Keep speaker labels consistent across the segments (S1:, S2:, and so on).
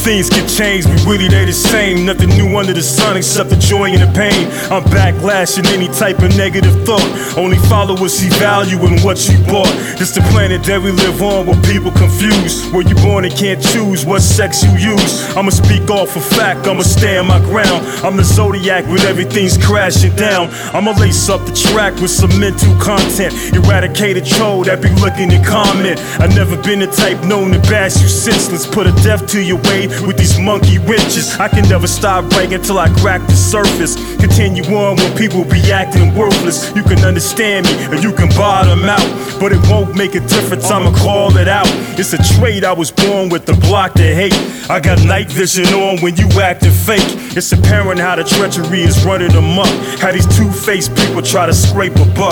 S1: things can change, but really they the same. Nothing new under the sun except the joy and the pain. I'm backlashing any type of negative thought. Only followers see value in what you bought. It's the planet that we live on where people confuse. Where you born and can't choose what sex you use. I'ma speak off a fact, I'ma stand my ground. I'm the Zodiac when everything's crashing down. I'ma lace up the track with some mental content. Eradicate a troll that be looking to comment. I've never been the type known to bash you senseless. Put a death to your way with these monkey wrenches. I can never stop breaking till I crack the surface. Continue on when people be acting worthless. You can understand me and you can bottom out, but it won't make a difference, I'ma call it out. It's a trait I was born with, the block to hate. I got night vision on when you acting fake. It's apparent how the treachery is running amok. How these two-faced people try to scrape a buck.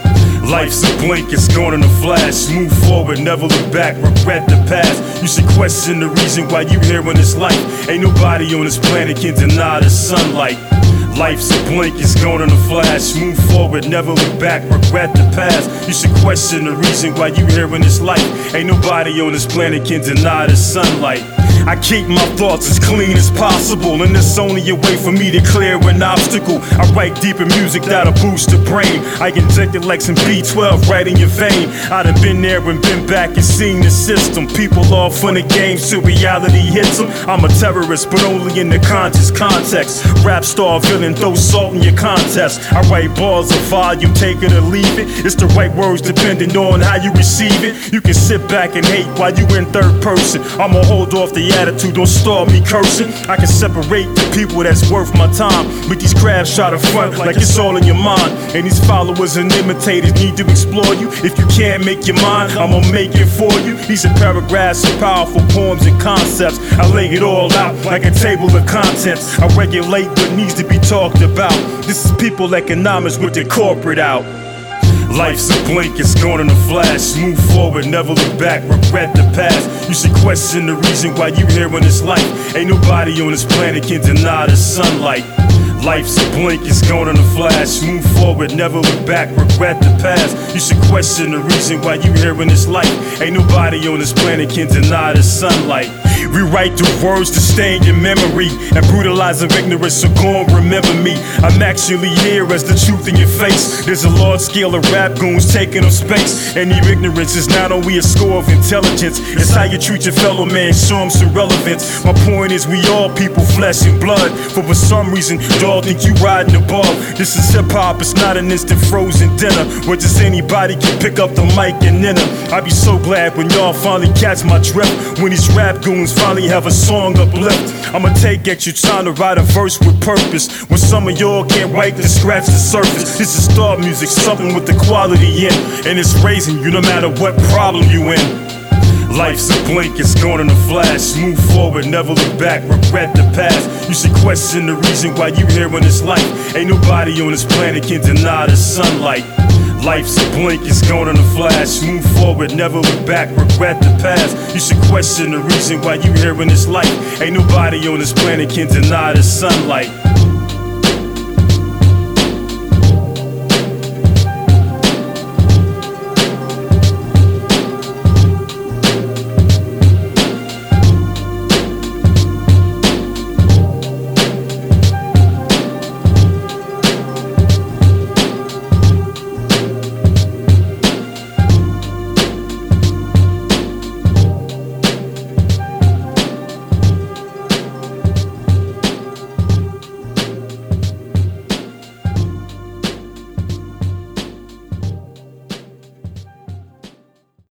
S1: Life's a blink, it's gone in a flash. Move forward, never look back, regret the past. You should question the reason why you here in this life. Ain't nobody on this planet can deny the sunlight. Life's a blink, it's gone in a flash. Move forward, never look back, regret the past. You should question the reason why you here in this life. Ain't nobody on this planet can deny the sunlight. I keep my thoughts as clean as possible, and it's only a way for me to clear an obstacle. I write deeper music that'll boost the brain. I inject it like some B12 right in your vein. I done been there and been back and seen the system. People all fun and games till reality hits them. I'm a terrorist, but only in the conscious context. Rap star villain, throw salt in your contest. I write bars of volume, take it or leave it. It's the right words depending on how you receive it. You can sit back and hate while you in third person. I'ma hold off the attitude, don't start me cursing. I can separate the people that's worth my time. But these crabs try to front like it's all in your mind. And these followers and imitators need to explore you. If you can't make your mind, I'ma make it for you. These are paragraphs of powerful poems and concepts. I lay it all out like a table of contents. I regulate what needs to be talked about. This is people economics with their corporate out. Life's a blink, it's gone in a flash. Move forward, never look back, regret the past. You should question the reason why you here in this life. Ain't nobody on this planet can deny the sunlight. Life's a blink, it's gone in a flash. Move forward, never look back, regret the past. You should question the reason why you here in this life. Ain't nobody on this planet can deny the sunlight. Rewrite the words to stay in your memory and brutalize of ignorance, so go and remember me. I'm actually here as the truth in your face. There's a large scale of rap goons taking up space, and your ignorance is not only a score of intelligence, it's how you treat your fellow man, show them some relevance. My point is we all people, flesh and blood, but for some reason y'all think you riding above. This is hip-hop, it's not an instant frozen dinner where just anybody can pick up the mic and enter. I'd be so glad when y'all finally catch my drift, when these rap goons finally have a song uplift. I'ma take at you trying to write a verse with purpose, when some of y'all can't write to scratch the surface. This is star music, something with the quality in, and it's raising you no matter what problem you in. Life's a blink, it's gone in a flash. Move forward, never look back, regret the past. You should question the reason why you here in this life. Ain't nobody on this planet can deny the sunlight. Life's a blink, it's gone in a flash. Move forward, never look back, regret the past. You should question the reason why you here in this life. Ain't nobody on this planet can deny the sunlight.